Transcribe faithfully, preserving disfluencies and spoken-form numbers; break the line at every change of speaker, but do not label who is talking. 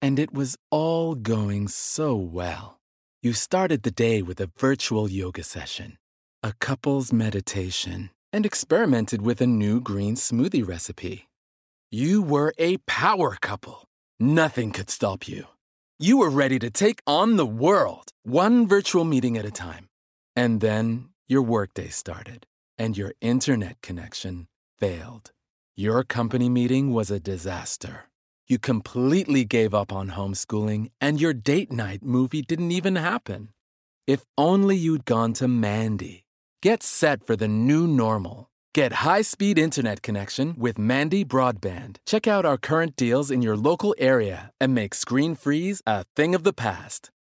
And it was all going so well. You started the day with a virtual yoga session, a couple's meditation, and experimented with a new green smoothie recipe. You were a power couple. Nothing could stop you. You were ready to take on the world, one virtual meeting at a time. And then your workday started, and your internet connection failed. Your company meeting was a disaster. You completely gave up on homeschooling, and your date night movie didn't even happen. If only you'd gone to Mandy. Get set for the new normal. Get high-speed internet connection with Mandy Broadband. Check out our current deals in your local area and make screen freeze a thing of the past.